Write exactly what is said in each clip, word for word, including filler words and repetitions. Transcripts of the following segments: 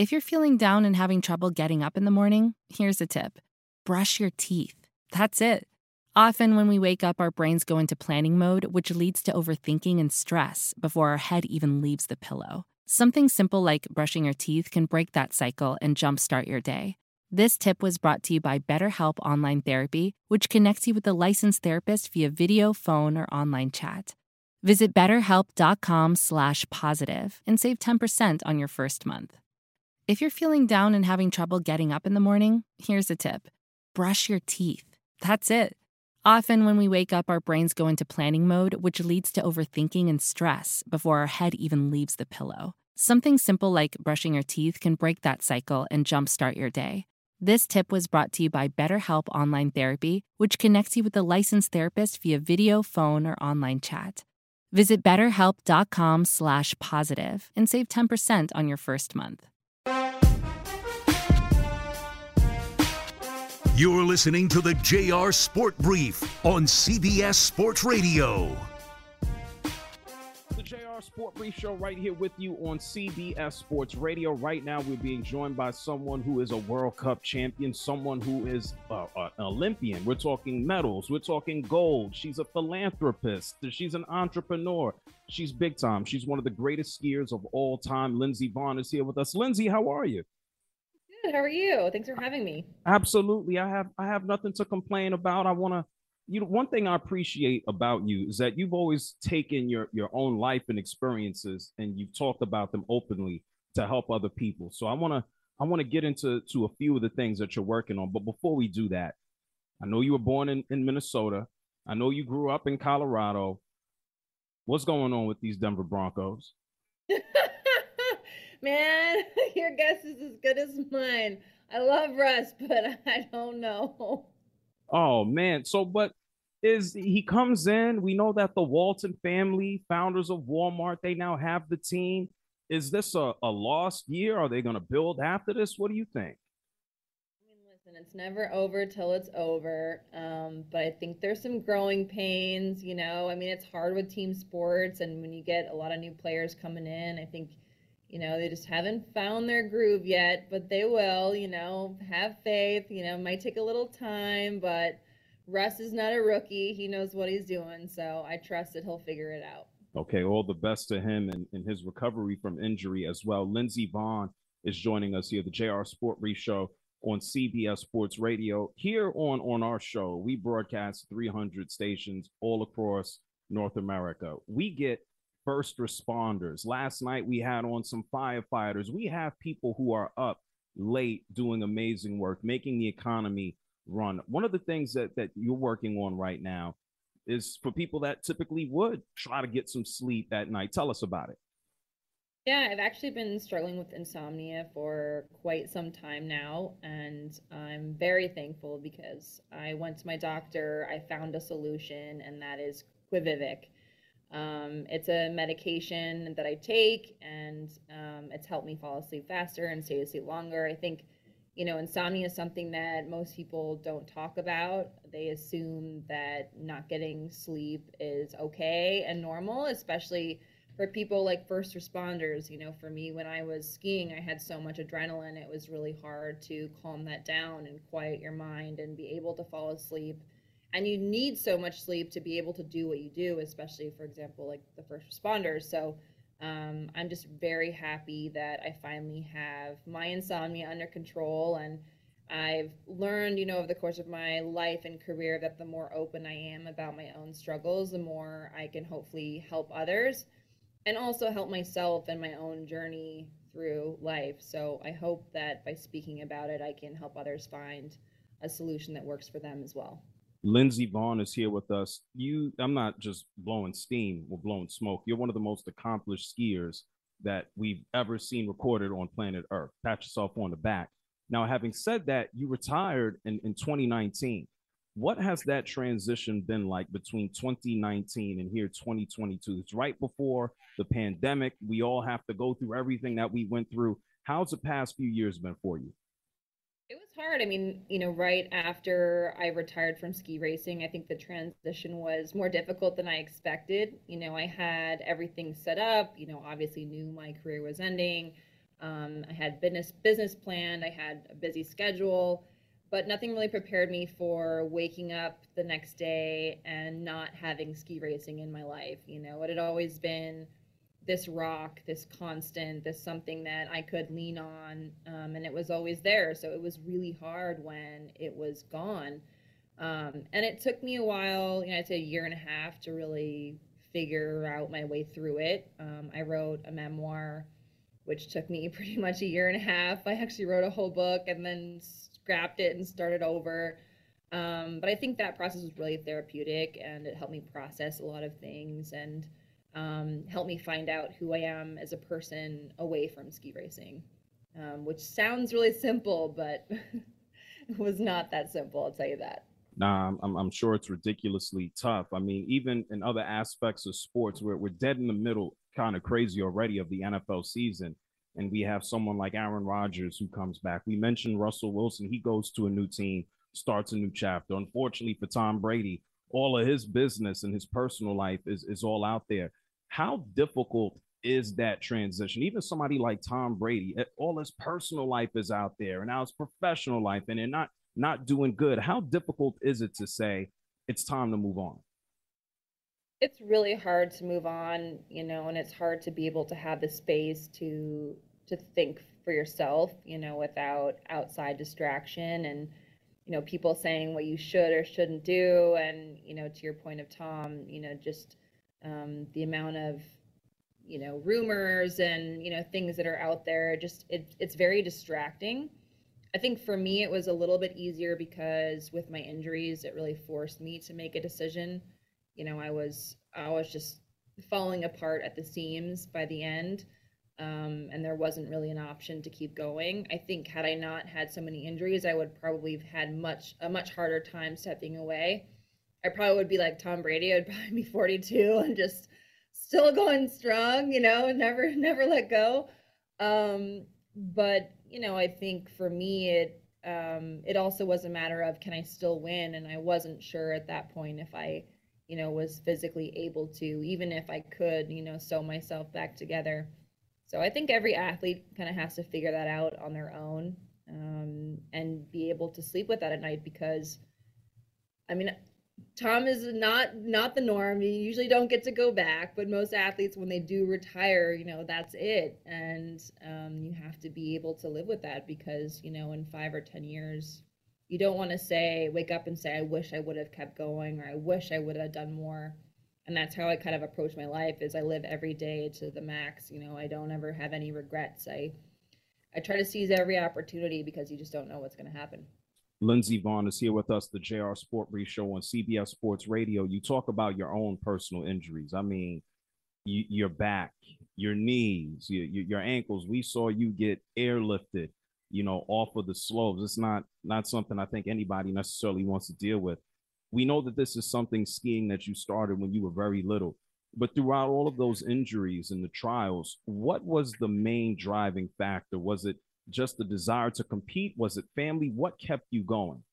If you're feeling down and having trouble getting up in the morning, here's a tip. Brush your teeth. That's it. Often when we wake up, our brains go into planning mode, which leads to overthinking and stress before our head even leaves the pillow. Something simple like brushing your teeth can break that cycle and jumpstart your day. This tip was brought to you by BetterHelp Online Therapy, which connects you with a licensed therapist via video, phone, or online chat. Visit betterhelp.com slash positive and save ten percent on your first month. If you're feeling down and having trouble getting up in the morning, here's a tip. Brush your teeth. That's it. Often when we wake up, our brains go into planning mode, which leads to overthinking and stress before our head even leaves the pillow. Something simple like brushing your teeth can break that cycle and jumpstart your day. This tip was brought to you by BetterHelp Online Therapy, which connects you with a licensed therapist via video, phone, or online chat. Visit betterhelp.com slash positive and save ten percent on your first month. You're listening to the J R Sport Brief on C B S Sports Radio. The J R Sport Brief Show right here with you on C B S Sports Radio. Right now, we're being joined by someone who is a World Cup champion, someone who is uh, uh, an Olympian. We're talking medals. We're talking gold. She's a philanthropist. She's an entrepreneur. She's big time. She's one of the greatest skiers of all time. Lindsey Vonn is here with us. Lindsey, how are you? Good. How are you? Thanks for having me. Absolutely. I have I have nothing to complain about. I want to, you know, one thing I appreciate about you is that you've always taken your, your own life and experiences and you've talked about them openly to help other people. So I want to I want to get into to a few of the things that you're working on. But before we do that, I know you were born in, in Minnesota. I know you grew up in Colorado. What's going on with these Denver Broncos? Man, your guess is as good as mine. I love Russ, but I don't know. Oh, man. So, but is he comes in, we know that the Walton family, founders of Walmart, they now have the team. Is this a, a lost year? Are they going to build after this? What do you think? I mean, listen, it's never over till it's over. Um, but I think there's some growing pains, you know. I mean, it's hard with team sports, and when you get a lot of new players coming in, I think, you know, they just haven't found their groove yet, but they will, you know, have faith, you know, it might take a little time, but Russ is not a rookie. He knows what he's doing, so I trust that he'll figure it out. Okay, all the best to him and, and his recovery from injury as well. Lindsey Vonn is joining us here, the J R Sport Brief Show on C B S Sports Radio. Here on, on our show, we broadcast three hundred stations all across North America. We get first responders. Last night we had on some firefighters. We have people who are up late doing amazing work, making the economy run. One of the things that, that you're working on right now is for people that typically would try to get some sleep at night. Tell us about it. Yeah, I've actually been struggling with insomnia for quite some time now, and I'm very thankful because I went to my doctor, I found a solution, and that is Quviviq. Um, it's a medication that I take, and um, it's helped me fall asleep faster and stay asleep longer. I think, you know, insomnia is something that most people don't talk about. They assume that not getting sleep is okay and normal, especially for people like first responders. You know, for me, when I was skiing, I had so much adrenaline. It was really hard to calm that down and quiet your mind and be able to fall asleep. And you need so much sleep to be able to do what you do, especially, for example, like the first responders. So um, I'm just very happy that I finally have my insomnia under control. And I've learned, you know, over the course of my life and career that the more open I am about my own struggles, the more I can hopefully help others and also help myself in my own journey through life. So I hope that by speaking about it, I can help others find a solution that works for them as well. Lindsey Vonn is here with us. You, I'm not just blowing steam or blowing smoke. You're one of the most accomplished skiers that we've ever seen recorded on planet Earth. Pat yourself on the back. Now, having said that, you retired in, in twenty nineteen. What has that transition been like between twenty nineteen and here twenty twenty-two? It's right before the pandemic. We all have to go through everything that we went through. How's the past few years been for you? It was hard. I mean, you know, right after I retired from ski racing, I think the transition was more difficult than I expected. You know, I had everything set up, you know, obviously knew my career was ending. Um, I had business business planned. I had a busy schedule, but nothing really prepared me for waking up the next day and not having ski racing in my life. You know, it had always been this rock, this constant, this something that I could lean on, um, and it was always there. So it was really hard when it was gone. Um, and it took me a while, you know, I'd say a year and a half to really figure out my way through it. Um, I wrote a memoir, which took me pretty much a year and a half. I actually wrote a whole book and then scrapped it and started over. Um, but I think that process was really therapeutic, and it helped me process a lot of things and um, helped me find out who I am as a person away from ski racing, um, which sounds really simple, but it was not that simple, I'll tell you that. Nah, I'm, I'm sure it's ridiculously tough. I mean, even in other aspects of sports, we're, we're dead in the middle, kind of crazy already, of the N F L season. And we have someone like Aaron Rodgers who comes back. We mentioned Russell Wilson. He goes to a new team, starts a new chapter. Unfortunately for Tom Brady, all of his business and his personal life is, is all out there. How difficult is that transition? Even somebody like Tom Brady, all his personal life is out there, and now his professional life, and they're not not doing good. How difficult is it to say it's time to move on? It's really hard to move on, you know, and it's hard to be able to have the space to to think for yourself, you know, without outside distraction and, you know, people saying what you should or shouldn't do. And, you know, to your point of Tom, you know, just um, the amount of, you know, rumors and, you know, things that are out there, just it, it's very distracting. I think for me, it was a little bit easier because with my injuries, it really forced me to make a decision. You know, I was I was just falling apart at the seams by the end, um, and there wasn't really an option to keep going. I think had I not had so many injuries, I would probably have had much a much harder time stepping away. I probably would be like Tom Brady. I'd probably be forty-two and just still going strong, you know, and never never let go. Um, but you know, I think for me, it um, it also was a matter of can I still win, and I wasn't sure at that point if I, you know, was physically able to, even if I could, you know, sew myself back together. So I think every athlete kind of has to figure that out on their own, um, and be able to sleep with that at night because, I mean, Tom is not not the norm. You usually don't get to go back, but most athletes, when they do retire, you know, that's it. And um, you have to be able to live with that because, you know, in five or ten years, you don't want to say, wake up and say, I wish I would have kept going, or I wish I would have done more. And that's how I kind of approach my life is I live every day to the max. You know, I don't ever have any regrets. I, I try to seize every opportunity because you just don't know what's going to happen. Lindsey Vonn is here with us, the J R Sport Brief Show on C B S Sports Radio. You talk about your own personal injuries. I mean, you, your back, your knees, your, your ankles. We saw you get airlifted, you know, off of the slopes. It's not not something I think anybody necessarily wants to deal with. We know that this is something skiing that you started when you were very little. But throughout all of those injuries and the trials, what was the main driving factor? Was it just the desire to compete? Was it family? What kept you going?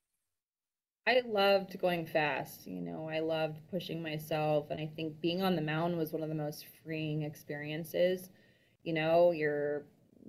I loved going fast. You know, I loved pushing myself. And I think being on the mountain was one of the most freeing experiences. You know, you're,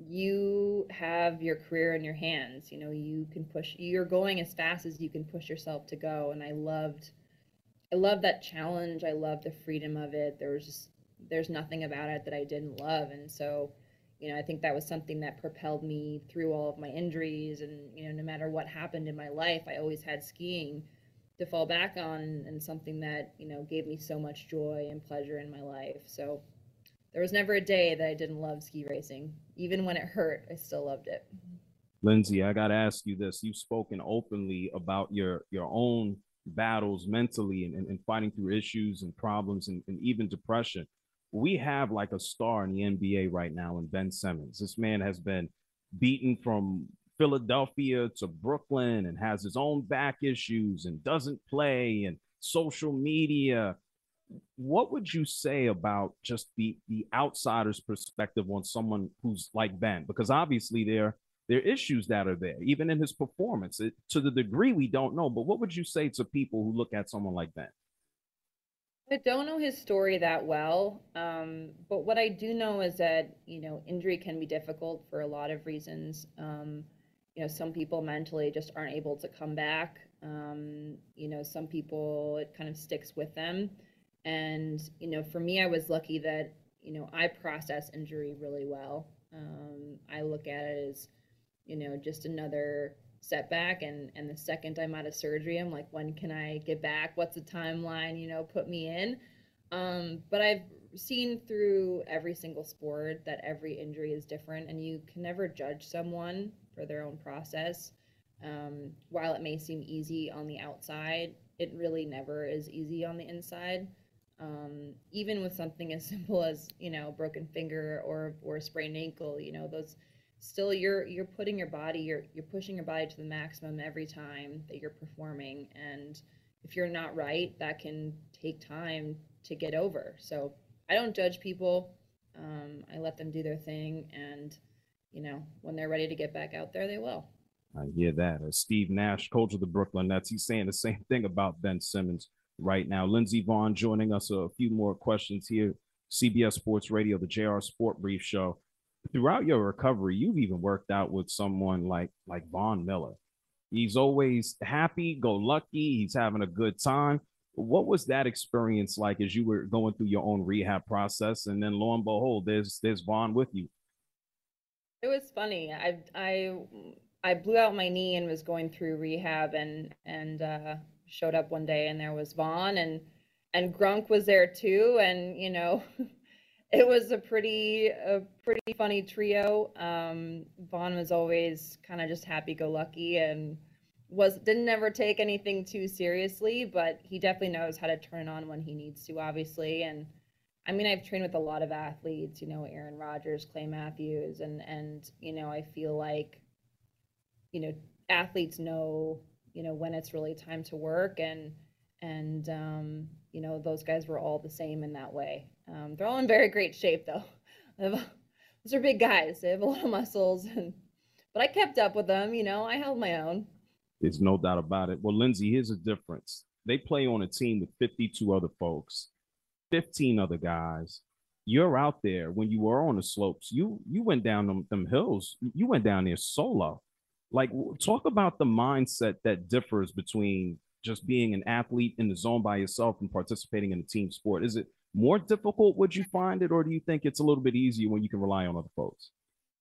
you have your career in your hands. You know, you can push, you're going as fast as you can push yourself to go. And I loved, I loved that challenge. I loved the freedom of it. There was just, there's nothing about it that I didn't love. And so, you know, I think that was something that propelled me through all of my injuries. And, you know, no matter what happened in my life, I always had skiing to fall back on and something that, you know, gave me so much joy and pleasure in my life. So there was never a day that I didn't love ski racing. Even when it hurt, I still loved it. Lindsey, I got to ask you this. You've spoken openly about your, your own battles mentally and, and, and fighting through issues and problems and, and even depression. We have like a star in the N B A right now in Ben Simmons. This man has been beaten from Philadelphia to Brooklyn and has his own back issues and doesn't play and social media. What would you say about just the, the outsider's perspective on someone who's like Ben? Because obviously there, there are issues that are there, even in his performance. It, to the degree we don't know, but what would you say to people who look at someone like Ben? I don't know his story that well, um, but what I do know is that, you know, injury can be difficult for a lot of reasons. Um, you know, some people mentally just aren't able to come back. Um, you know, some people it kind of sticks with them. And, you know, for me, I was lucky that, you know, I process injury really well. Um, I look at it as, you know, just another setback, and and the second I'm out of surgery, I'm like, when can I get back? What's the timeline? You know, put me in. Um, but I've seen through every single sport that every injury is different, and you can never judge someone for their own process. Um, while it may seem easy on the outside, it really never is easy on the inside. Um, even with something as simple as, you know, a broken finger or or a sprained ankle, you know, those still you're you're putting your body, you're you're pushing your body to the maximum every time that you're performing. And if you're not right, that can take time to get over. So I don't judge people. Um, I let them do their thing, and you know, when they're ready to get back out there, they will. I hear that. Uh, Steve Nash, coach of the Brooklyn Nets, he's saying the same thing about Ben Simmons right now. Lindsey Vonn joining us. A few more questions here. C B S Sports Radio, the J R Sport Brief Show. Throughout your recovery, you've even worked out with someone like like Von Miller. He's always happy, go lucky. He's having a good time. What was that experience like as you were going through your own rehab process? And then lo and behold, there's there's Von with you. It was funny. I I I blew out my knee and was going through rehab, and and uh, showed up one day, and there was Von, and and Grunk was there too, and you know, it was a pretty a pretty funny trio. Um, Von was always kind of just happy-go-lucky, and was didn't ever take anything too seriously, but he definitely knows how to turn it on when he needs to, obviously. And I mean, I've trained with a lot of athletes, you know, Aaron Rodgers, Clay Matthews, and and you know, I feel like, you know, athletes know, you know, when it's really time to work, and and um, you know, those guys were all the same in that way. Um, they're all in very great shape, though. Those are big guys. They have a lot of muscles, and but I kept up with them. You know, I held my own. There's no doubt about it. Well, Lindsey, here's the difference. They play on a team with fifty-two other folks, fifteen other guys. You're out there when you were on the slopes. You you went down them, them hills. You went down there solo. Like, talk about the mindset that differs between just being an athlete in the zone by yourself and participating in a team sport. Is it more difficult, would you find it, or do you think it's a little bit easier when you can rely on other folks?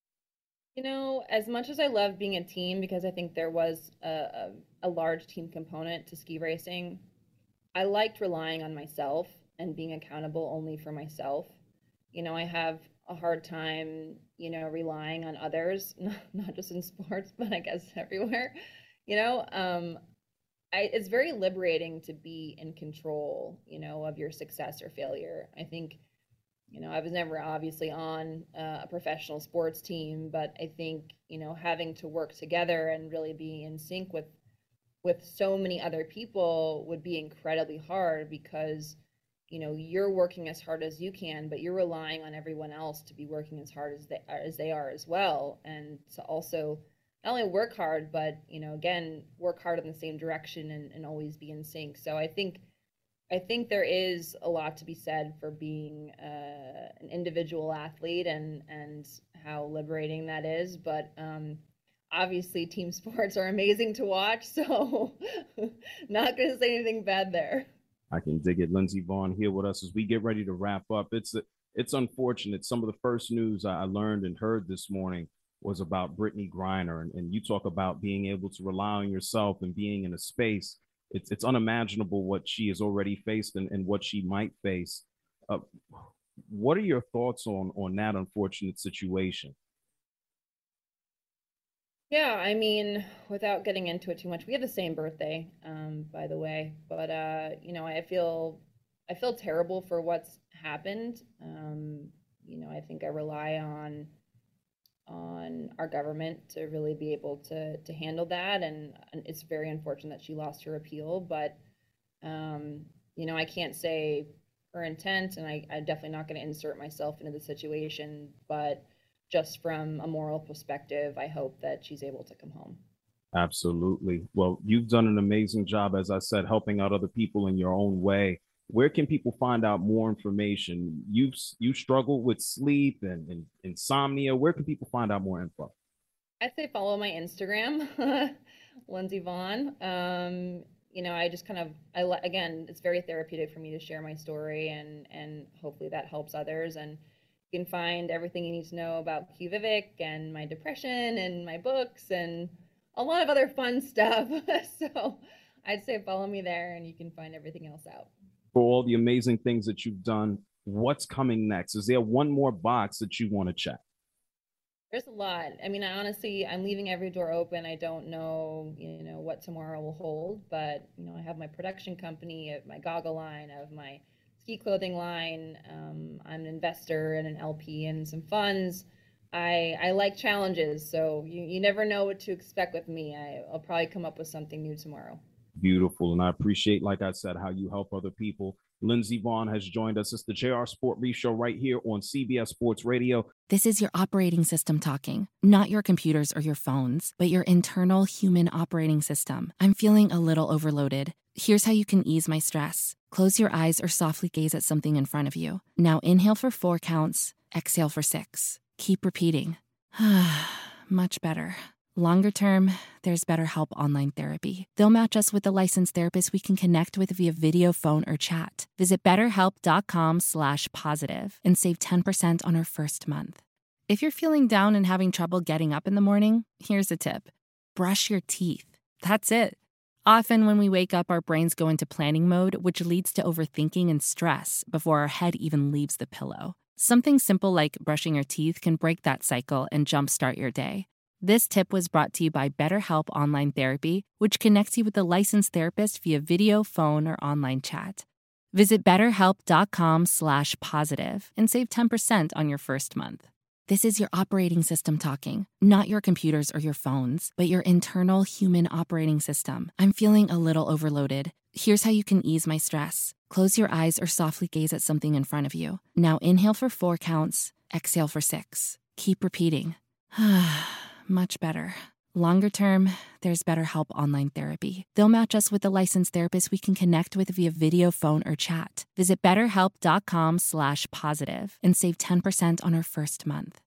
You know, as much as I love being a team, because I think there was a, a, a large team component to ski racing, I liked relying on myself and being accountable only for myself. You know, I have a hard time, you know, relying on others, not, not just in sports, but I guess everywhere. You know, um, I, it's very liberating to be in control, you know, of your success or failure. I think, you know, I was never obviously on uh, a professional sports team, but I think, you know, having to work together and really be in sync with with so many other people would be incredibly hard, because, you know, you're working as hard as you can, but you're relying on everyone else to be working as hard as they as they are as well, and to also not only work hard, but, you know, again, work hard in the same direction, and, and always be in sync. So I think I think there is a lot to be said for being uh, an individual athlete, and and how liberating that is. But um, obviously, team sports are amazing to watch, so not going to say anything bad there. I can dig it. Lindsey Vonn here with us as we get ready to wrap up. It's it's unfortunate. Some of the first news I learned and heard this morning was about Brittney Griner, and, and you talk about being able to rely on yourself and being in a space. It's it's unimaginable what she has already faced, and, and what she might face. Uh, what are your thoughts on on that unfortunate situation? Yeah, I mean, without getting into it too much, we have the same birthday, um, by the way. But uh, you know, I feel I feel terrible for what's happened. Um, you know, I think I rely on on our government to really be able to to handle that, and, and it's very unfortunate that she lost her appeal. But um, you know, I can't say her intent, and I, I'm definitely not going to insert myself into the situation. But just from a moral perspective, I hope that she's able to come home. Absolutely. Well, you've done an amazing job, as I said, helping out other people in your own way. Where can people find out more information? You you struggle with sleep and, and insomnia. Where can people find out more info? I'd say follow my Instagram, Lindsey Vonn. Um, you know, I just kind of, I again, it's very therapeutic for me to share my story, and and hopefully that helps others. And you can find everything you need to know about QUVIVIQ and my depression and my books and a lot of other fun stuff. So I'd say follow me there, and you can find everything else out. For all the amazing things that you've done, what's coming next? Is there one more box that you want to check? There's a lot. I mean, I honestly, I'm leaving every door open. I don't know, you know, what tomorrow will hold, but, you know, I have my production company, I have my goggle line, I have my ski clothing line. Um, I'm an investor in an L P and some funds. I I like challenges, so you, you never know what to expect with me. I, I'll probably come up with something new tomorrow. Beautiful. And I appreciate, like I said, how you help other people. Lindsey Vonn has joined us. It's the J R Sport Brief Show right here on C B S Sports Radio. This is your operating system talking, not your computers or your phones, but your internal human operating system. I'm feeling a little overloaded. Here's how you can ease my stress. Close your eyes or softly gaze at something in front of you. Now inhale for four counts, exhale for six. Keep repeating. Much better. Longer term, there's BetterHelp Online Therapy. They'll match us with a licensed therapist we can connect with via video, phone, or chat. Visit betterhelp.com slash positive and save ten percent on our first month. If you're feeling down and having trouble getting up in the morning, here's a tip. Brush your teeth. That's it. Often when we wake up, our brains go into planning mode, which leads to overthinking and stress before our head even leaves the pillow. Something simple like brushing your teeth can break that cycle and jumpstart your day. This tip was brought to you by BetterHelp Online Therapy, which connects you with a licensed therapist via video, phone, or online chat. Visit betterhelp.com slash positive and save ten percent on your first month. This is your operating system talking, not your computers or your phones, but your internal human operating system. I'm feeling a little overloaded. Here's how you can ease my stress. Close your eyes or softly gaze at something in front of you. Now inhale for four counts, exhale for six. Keep repeating. Much better. Longer term, there's BetterHelp Online Therapy. They'll match us with a licensed therapist we can connect with via video, phone, or chat. Visit betterhelp.com slash positive and save ten percent on our first month.